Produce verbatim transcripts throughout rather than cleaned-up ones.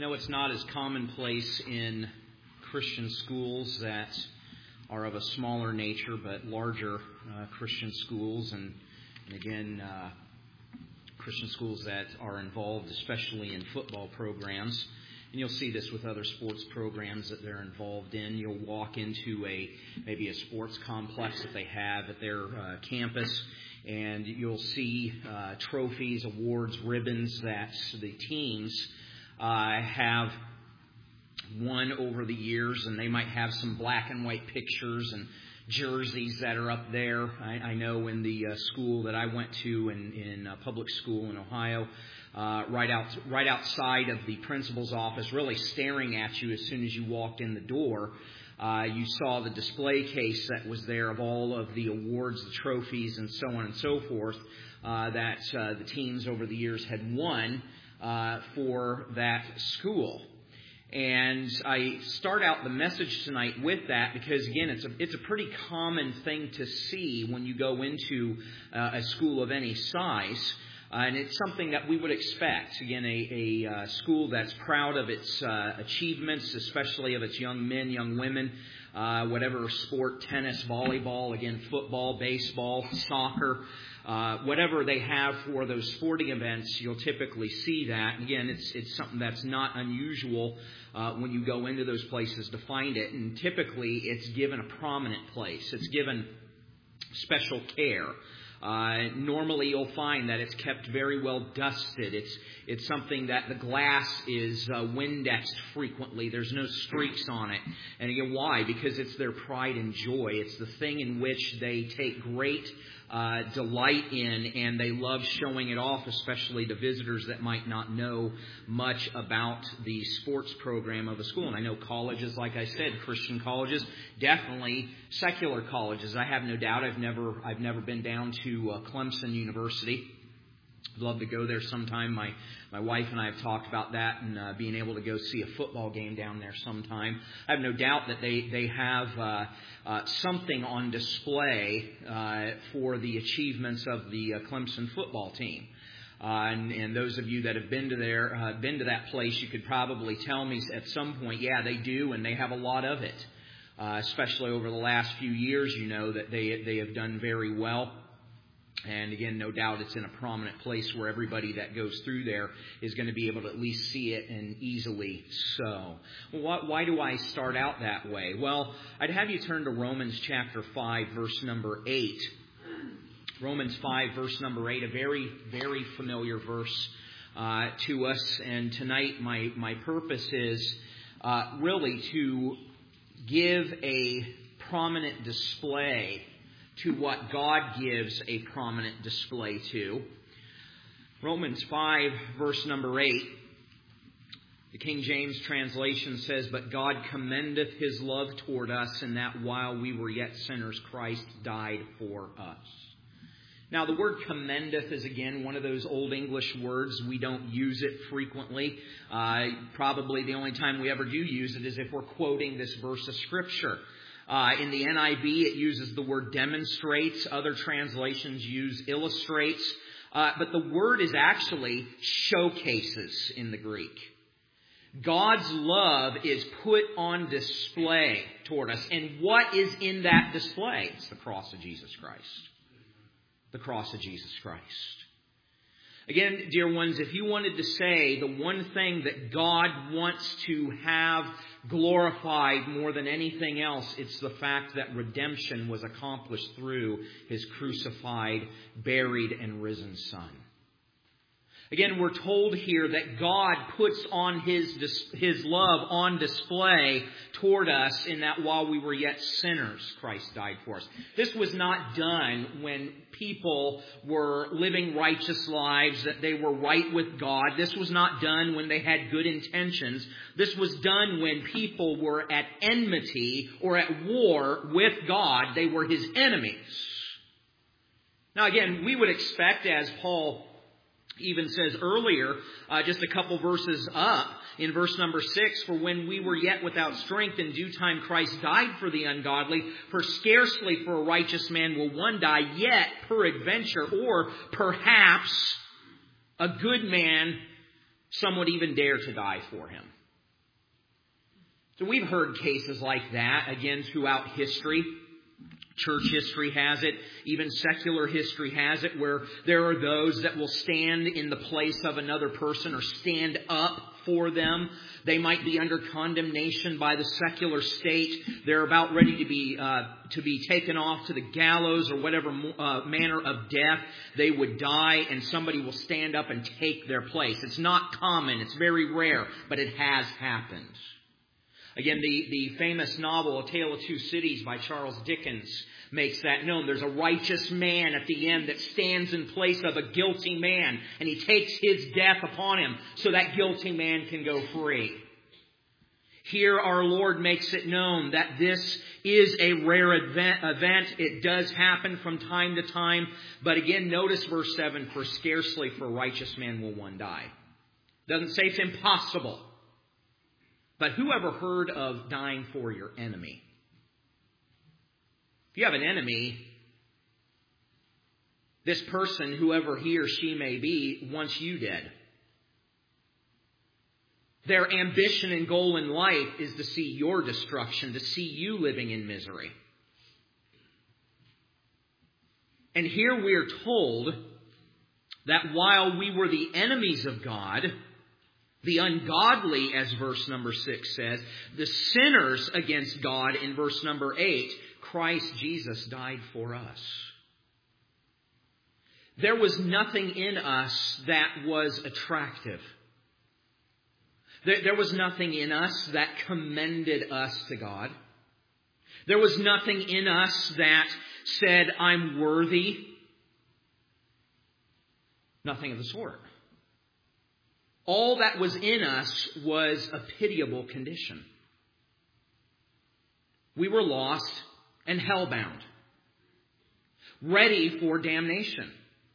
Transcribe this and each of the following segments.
You know, it's not as commonplace in Christian schools that are of a smaller nature, but larger uh, Christian schools, and, and again, uh, Christian schools that are involved, especially in football programs. And you'll see this with other sports programs that they're involved in. You'll walk into a maybe a sports complex that they have at their uh, campus, and you'll see uh, trophies, awards, ribbons that the teams uh, have won over the years, and they might have some black and white pictures and jerseys that are up there. I, I know in the uh, school that I went to in, in uh, public school in Ohio, uh, right out right outside of the principal's office, really staring at you as soon as you walked in the door, uh, you saw the display case that was there of all of the awards, the trophies, and so on and so forth uh, that uh, the teams over the years had won uh, for that school. And I start out the message tonight with that because, again, it's a it's a pretty common thing to see when you go into uh, a school of any size. Uh, and it's something that we would expect. Again, a, a uh, school that's proud of its uh, achievements, especially of its young men, young women, uh, whatever sport, tennis, volleyball, again, football, baseball, soccer. Uh, whatever they have for those sporting events, you'll typically see that. Again, it's it's something that's not unusual uh, when you go into those places to find it. And typically, it's given a prominent place. It's given special care. Uh, normally, you'll find that it's kept very well dusted. It's it's something that the glass is uh, Windexed frequently. There's no streaks on it. And again, why? Because it's their pride and joy. It's the thing in which they take great Uh, delight in, and they love showing it off, especially to visitors that might not know much about the sports program of a school. And I know colleges, like I said, Christian colleges, definitely secular colleges. I have no doubt. I've never, I've never been down to uh, Clemson University. I'd love to go there sometime. My my wife and I have talked about that and uh, being able to go see a football game down there sometime. I have no doubt that they they have uh, uh, something on display uh, for the achievements of the uh, Clemson football team. Uh, and, and those of you that have been to there, uh, been to that place, you could probably tell me at some point, yeah, they do, and they have a lot of it. Uh, especially over the last few years, you know that they they have done very well. And again, no doubt it's in a prominent place where everybody that goes through there is going to be able to at least see it, and easily so. Well, why, why do I start out that way? Well, I'd have you turn to Romans chapter five, verse number eight. Romans five, verse number eight, a very, very familiar verse uh, to us. And tonight my, my purpose is uh, really to give a prominent display to what God gives a prominent display to. Romans five, verse number eight, the King James translation says, "But God commendeth his love toward us, in that while we were yet sinners, Christ died for us." Now, the word commendeth is, again, one of those old English words. We don't use it frequently. Uh, probably the only time we ever do use it is if we're quoting this verse of Scripture. Uh, in the N I V, it uses the word demonstrates. Other translations use illustrates. Uh, but the word is actually showcases in the Greek. God's love is put on display toward us. And what is in that display? It's the cross of Jesus Christ. The cross of Jesus Christ. Again, dear ones, if you wanted to say the one thing that God wants to have glorified more than anything else, it's the fact that redemption was accomplished through his crucified, buried, and risen Son. Again, we're told here that God puts on his, his love on display toward us, in that while we were yet sinners, Christ died for us. This was not done when people were living righteous lives, that they were right with God. This was not done when they had good intentions. This was done when people were at enmity or at war with God. They were his enemies. Now again, we would expect, as Paul even says earlier, uh, just a couple verses up, in verse number six, "For when we were yet without strength, in due time Christ died for the ungodly. For scarcely for a righteous man will one die, yet peradventure, or perhaps, a good man Some would even dare to die for him. So we've heard cases like that, again, throughout history. Church history has it. Even secular history has it, where there are those that will stand in the place of another person or stand up for them. They might be under condemnation by the secular state. They're about ready to be uh, to be taken off to the gallows or whatever uh, manner of death they would die, and somebody will stand up and take their place. It's not common. It's very rare, but it has happened. Again, the, the famous novel, A Tale of Two Cities by Charles Dickens, makes that known. There's a righteous man at the end that stands in place of a guilty man, and he takes his death upon him so that guilty man can go free. Here our Lord makes it known that this is a rare event. It does happen from time to time. But again, notice verse seven, for scarcely for a righteous man will one die. Doesn't say it's impossible. But who ever heard of dying for your enemy? If you have an enemy, this person, whoever he or she may be, wants you dead. Their ambition and goal in life is to see your destruction, to see you living in misery. And here we are told that while we were the enemies of God, the ungodly, as verse number six says, the sinners against God in verse number eight, Christ Jesus died for us. There was nothing in us that was attractive. There, there was nothing in us that commended us to God. There was nothing in us that said, I'm worthy. Nothing of the sort. All that was in us was a pitiable condition. We were lost and hellbound, ready for damnation.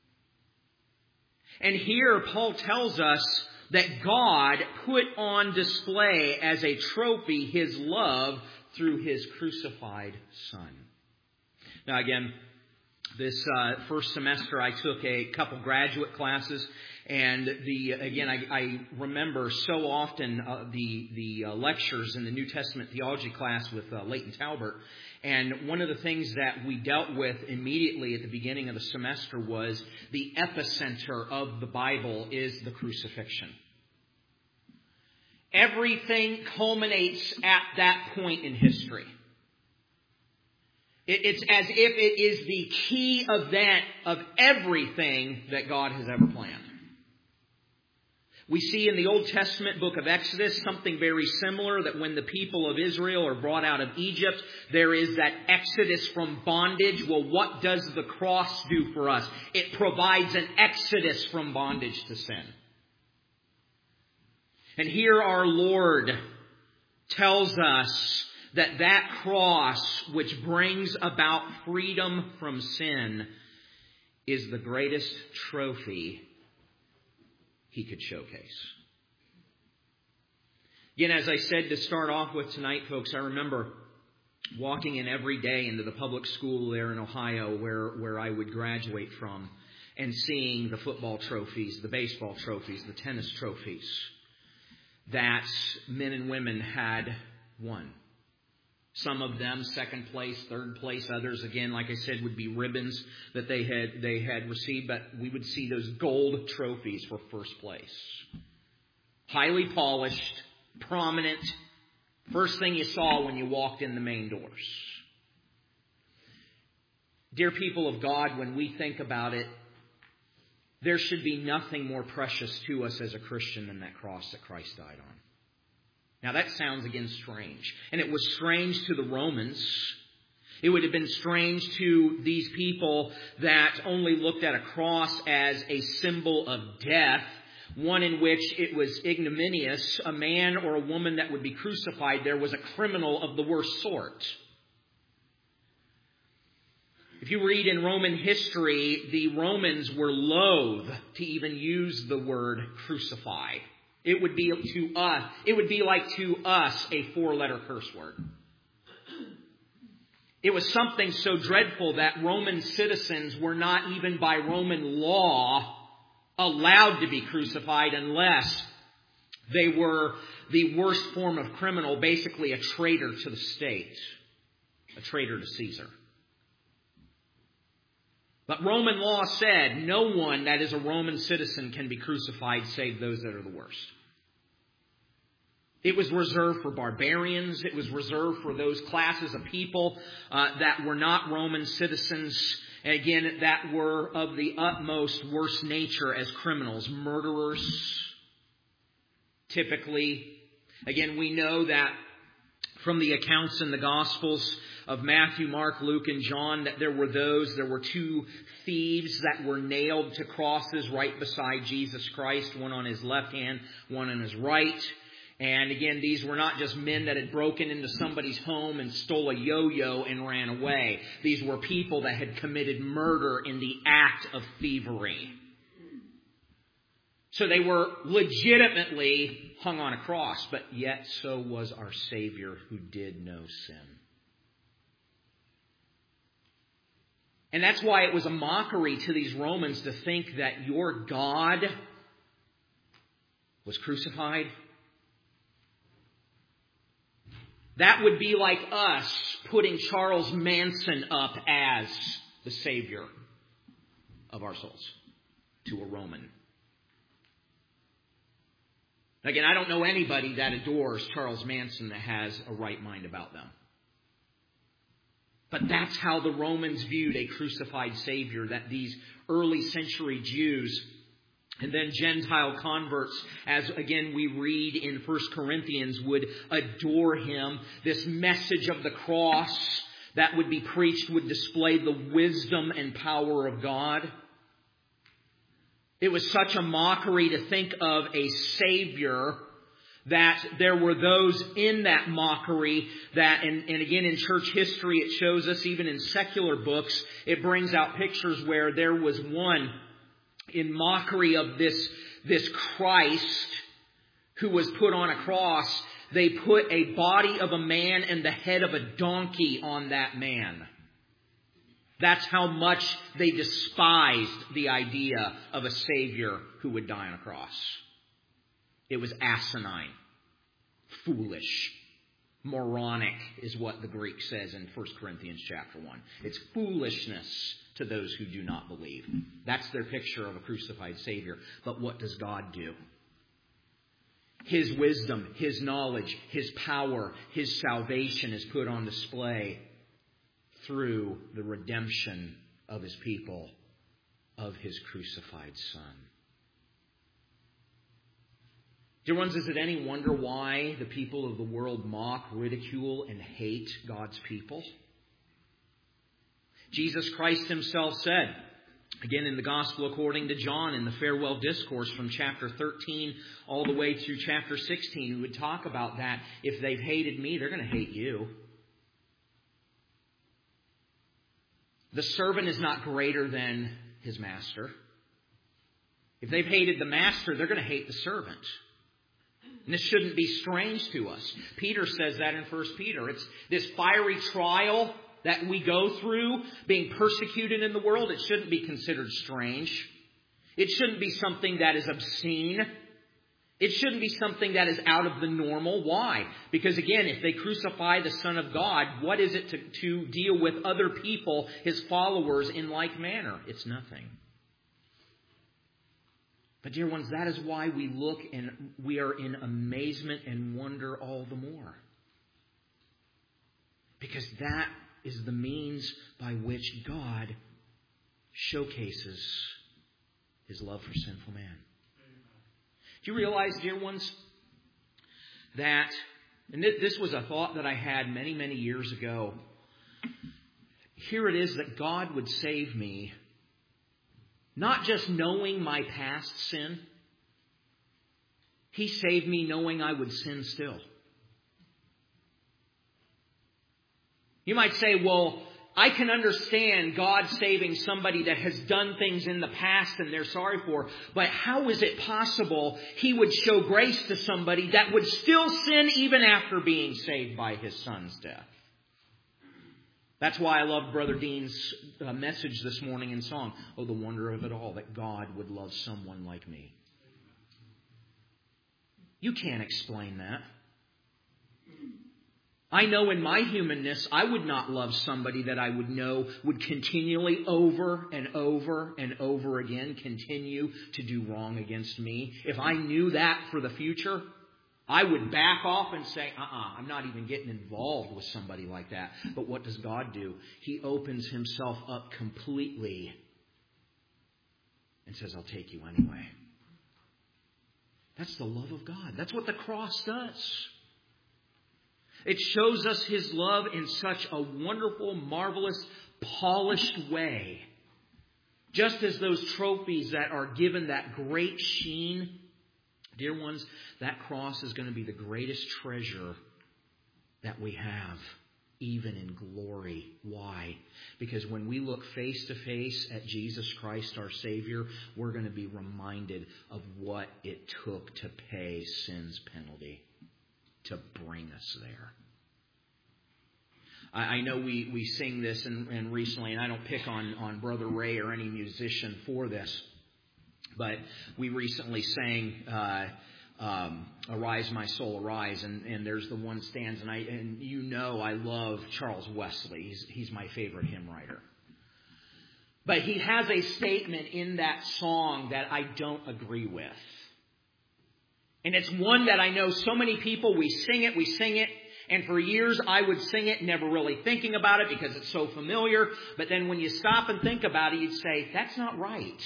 And here Paul tells us that God put on display as a trophy His love through His crucified Son. Now again, this uh, first semester I took a couple graduate classes. And the again, I, I remember so often uh, the the uh, lectures in the New Testament theology class with uh, Leighton Talbert. And one of the things that we dealt with immediately at the beginning of the semester was the epicenter of the Bible is the crucifixion. Everything culminates at that point in history. It, it's as if it is the key event of everything that God has ever planned. We see in the Old Testament book of Exodus something very similar, that when the people of Israel are brought out of Egypt, there is that exodus from bondage. Well, what does the cross do for us? It provides an exodus from bondage to sin. And here our Lord tells us that that cross, which brings about freedom from sin, is the greatest trophy He could showcase. Again, as I said to start off with tonight, folks, I remember walking in every day into the public school there in Ohio where, where I would graduate from, and seeing the football trophies, the baseball trophies, the tennis trophies that men and women had won. Some of them second place, third place. Others, again, like I said, would be ribbons that they had they had received. But we would see those gold trophies for first place. Highly polished, prominent. First thing you saw when you walked in the main doors. Dear people of God, when we think about it, there should be nothing more precious to us as a Christian than that cross that Christ died on. Now that sounds again strange. And it was strange to the Romans. It would have been strange to these people that only looked at a cross as a symbol of death, one in which it was ignominious. A man or a woman that would be crucified there was a criminal of the worst sort. If you read in Roman history, the Romans were loath to even use the word crucify. It would be to us, it would be like to us a four-letter curse word. It was something so dreadful that Roman citizens were not even by Roman law allowed to be crucified unless They were the worst form of criminal, basically a traitor to the state, a traitor to Caesar. But Roman law said no one that is a Roman citizen can be crucified save those that are the worst. It was reserved for barbarians. It was reserved for those classes of people uh, that were not Roman citizens. And again, that were of the utmost worst nature as criminals, murderers. Typically, again, we know that from the accounts in the Gospels of Matthew, Mark, Luke, and John, that there were those, there were two thieves that were nailed to crosses right beside Jesus Christ, one on his left hand, one on his right. And again, these were not just men that had broken into somebody's home and stole a yo-yo and ran away. These were people that had committed murder in the act of thievery. So they were legitimately hung on a cross, but yet so was our Savior who did no sin. And that's why it was a mockery to these Romans to think that your God was crucified. That would be like us putting Charles Manson up as the Savior of our souls to a Roman. Again, I don't know anybody that adores Charles Manson that has a right mind about them. But that's how the Romans viewed a crucified Savior, that these early century Jews and then Gentile converts, as again we read in First Corinthians, would adore him. This message of the cross that would be preached would display the wisdom and power of God. It was such a mockery to think of a Savior that there were those in that mockery that, and, and again in church history it shows us, even in secular books, it brings out pictures where there was one in mockery of this, this Christ who was put on a cross. They put a body of a man and the head of a donkey on that man. That's how much they despised the idea of a Savior who would die on a cross. It was asinine, foolish, moronic is what the Greek says in First Corinthians chapter one. It's foolishness to those who do not believe. That's their picture of a crucified Savior. But what does God do? His wisdom, His knowledge, His power, His salvation is put on display through the redemption of His people, of His crucified Son. Dear ones, is it any wonder why the people of the world mock, ridicule, and hate God's people? Jesus Christ Himself said, again in the Gospel according to John, in the farewell discourse from chapter thirteen all the way through chapter sixteen, we would talk about that. If they've hated me, they're going to hate you. The servant is not greater than his master. If they've hated the master, they're going to hate the servant. And this shouldn't be strange to us. Peter says that in First Peter. It's this fiery trial that we go through, being persecuted in the world. It shouldn't be considered strange. It shouldn't be something that is obscene. It shouldn't be something that is out of the normal. Why? Because again, if they crucify the Son of God, what is it to, to deal with other people, His followers, in like manner? It's nothing. But dear ones, that is why we look and we are in amazement and wonder all the more. Because that is the means by which God showcases His love for sinful man. Do you realize, dear ones, that, and this was a thought that I had many, many years ago. Here it is that God would save me, not just knowing my past sin. He saved me knowing I would sin still. You might say, well, I can understand God saving somebody that has done things in the past and they're sorry for, but how is it possible He would show grace to somebody that would still sin even after being saved by His Son's death? That's why I love Brother Dean's uh, message this morning in song. Oh, the wonder of it all, that God would love someone like me. You can't explain that. I know in my humanness, I would not love somebody that I would know would continually over and over and over again continue to do wrong against me. If I knew that for the future, I would back off and say, uh-uh, I'm not even getting involved with somebody like that. But what does God do? He opens himself up completely and says, I'll take you anyway. That's the love of God. That's what the cross does. It shows us his love in such a wonderful, marvelous, polished way. Just as those trophies that are given that great sheen, dear ones, that cross is going to be the greatest treasure that we have, even in glory. Why? Because when we look face to face at Jesus Christ, our Savior, we're going to be reminded of what it took to pay sin's penalty, to bring us there. I, I know we, we sing this and, and recently, and I don't pick on, on Brother Ray or any musician for this, but we recently sang uh, um, Arise My Soul Arise, and, and there's the one stanza, and, I, and you know I love Charles Wesley. He's, he's my favorite hymn writer. But he has a statement in that song that I don't agree with. And it's one that I know so many people, we sing it, we sing it, and for years I would sing it, never really thinking about it because it's so familiar. But then when you stop and think about it, you'd say, that's not right.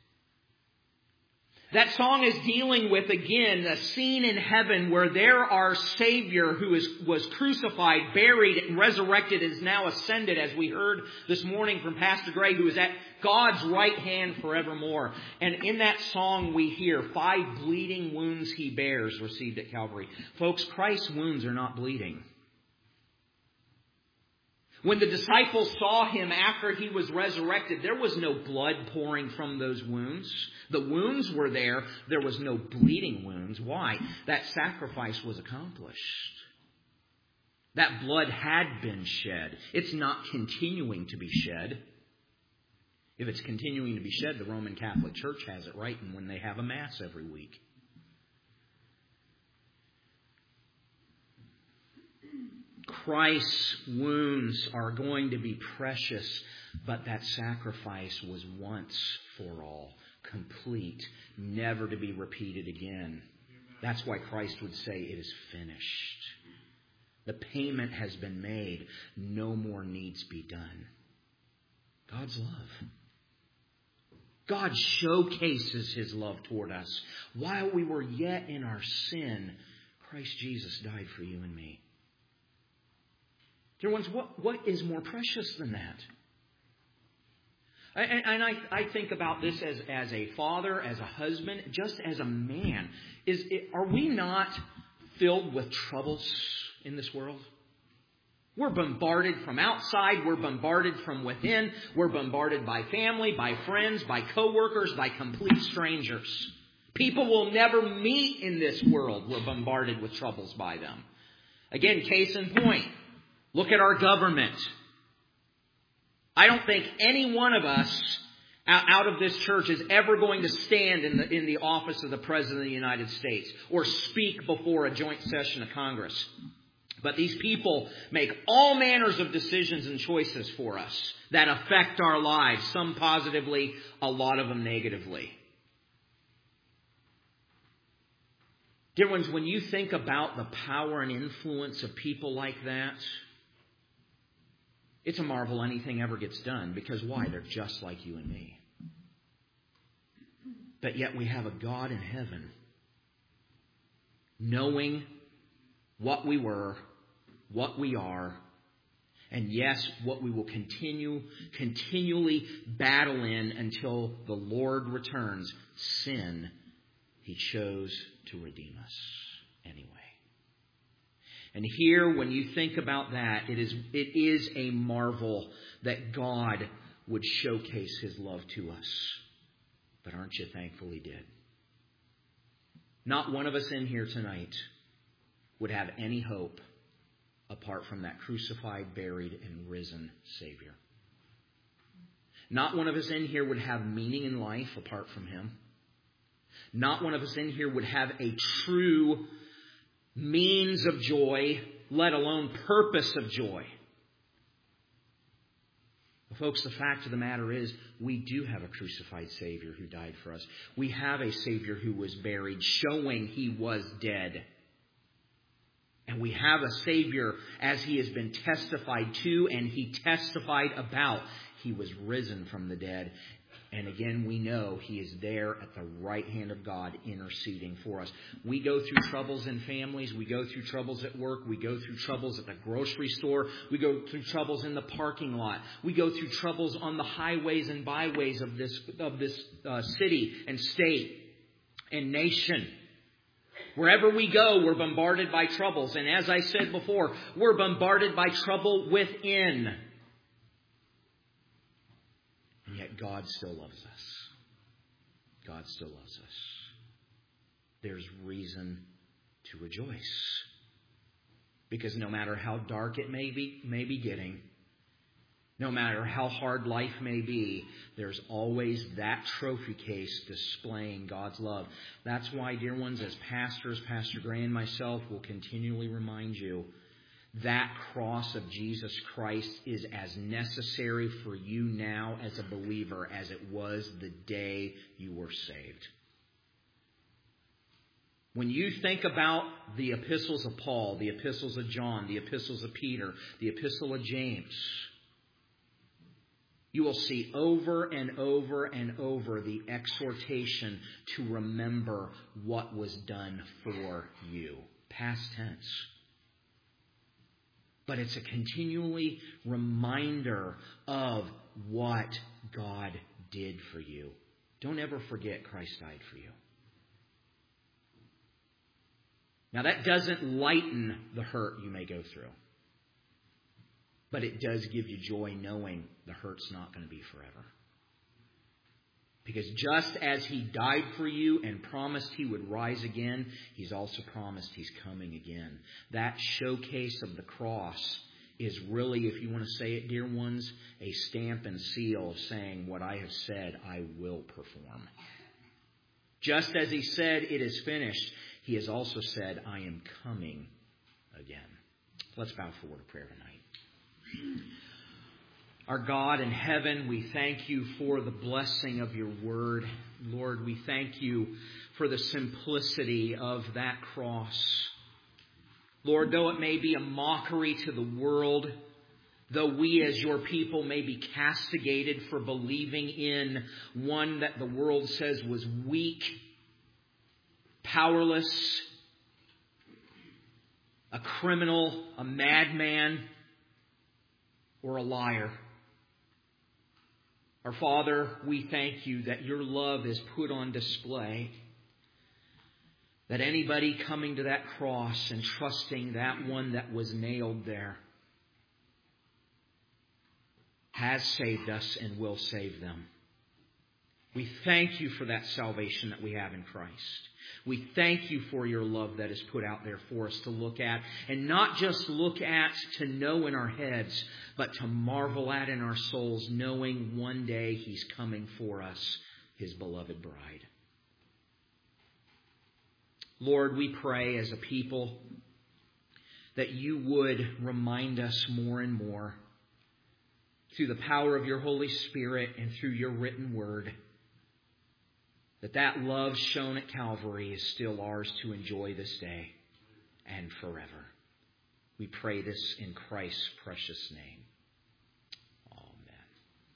That song is dealing with, again, a scene in heaven where there our Savior who is, was crucified, buried, and resurrected is now ascended, as we heard this morning from Pastor Gray, who is at God's right hand forevermore. And in that song we hear, five bleeding wounds he bears, received at Calvary. Folks, Christ's wounds are not bleeding. When the disciples saw him after he was resurrected, there was no blood pouring from those wounds. The wounds were there. There was no bleeding wounds. Why? That sacrifice was accomplished. That blood had been shed. It's not continuing to be shed. If it's continuing to be shed, the Roman Catholic Church has it right, and when they have a Mass every week. Christ's wounds are going to be precious, but that sacrifice was once for all, complete, never to be repeated again. That's why Christ would say it is finished. The payment has been made. No more needs be done. God's love. God showcases his love toward us. While we were yet in our sin, Christ Jesus died for you and me. Dear ones, what, what is more precious than that? And, and I, I think about this as, as a father, as a husband, just as a man. Is it, are we not filled with troubles in this world? We're bombarded from outside. We're bombarded from within. We're bombarded by family, by friends, by coworkers, by complete strangers. People we'll never meet in this world. We're bombarded with troubles by them. Again, case in point. Look at our government. I don't think any one of us out of this church is ever going to stand in the, in the office of the President of the United States or speak before a joint session of Congress. But these people make all manners of decisions and choices for us that affect our lives, some positively, a lot of them negatively. Dear ones, when you think about the power and influence of people like that, it's a marvel anything ever gets done. Because why? They're just like you and me. But yet we have a God in heaven, knowing what we were, what we are, and yes, what we will continue, continually battle in until the Lord returns. Sin, he chose to redeem us anyway. And here, when you think about that, it is, it is a marvel that God would showcase his love to us. But aren't you thankful he did? Not one of us in here tonight would have any hope apart from that crucified, buried, and risen Savior. Not one of us in here would have meaning in life apart from him. Not one of us in here would have a true means of joy, let alone purpose of joy. Well, folks, the fact of the matter is we do have a crucified Savior who died for us. We have a Savior who was buried, showing He was dead. And we have a Savior, as He has been testified to and He testified about. He was risen from the dead. And again, we know He is there at the right hand of God interceding for us. We go through troubles in families. We go through troubles at work. We go through troubles at the grocery store. We go through troubles in the parking lot. We go through troubles on the highways and byways of this, of this uh, city and state and nation. Wherever we go, we're bombarded by troubles. And as I said before, we're bombarded by trouble within. And yet God still loves us. God still loves us. There's reason to rejoice. Because no matter how dark it may be, may be getting, no matter how hard life may be, there's always that trophy case displaying God's love. That's why, dear ones, as pastors, Pastor Gray and myself will continually remind you, that cross of Jesus Christ is as necessary for you now as a believer as it was the day you were saved. When you think about the epistles of Paul, the epistles of John, the epistles of Peter, the epistle of James, you will see over and over and over the exhortation to remember what was done for you. Past tense. But it's a continually reminder of what God did for you. Don't ever forget Christ died for you. Now that doesn't lighten the hurt you may go through. But it does give you joy knowing the hurt's not going to be forever. Because just as He died for you and promised He would rise again, He's also promised He's coming again. That showcase of the cross is really, if you want to say it, dear ones, a stamp and seal saying, what I have said, I will perform. Just as He said, it is finished, He has also said, I am coming again. Let's bow forward to prayer tonight. Our God in heaven, we thank You for the blessing of Your word. Lord, we thank You for the simplicity of that cross. Lord, though it may be a mockery to the world, though we as Your people may be castigated for believing in one that the world says was weak, powerless, a criminal, a madman, or a liar. Our Father, we thank You that Your love is put on display. That anybody coming to that cross and trusting that one that was nailed there has saved us and will save them. We thank You for that salvation that we have in Christ. We thank You for Your love that is put out there for us to look at. And not just look at to know in our heads, but to marvel at in our souls, knowing one day He's coming for us, His beloved bride. Lord, we pray as a people that You would remind us more and more through the power of Your Holy Spirit and through Your written word, that that love shown at Calvary is still ours to enjoy this day and forever. We pray this in Christ's precious name.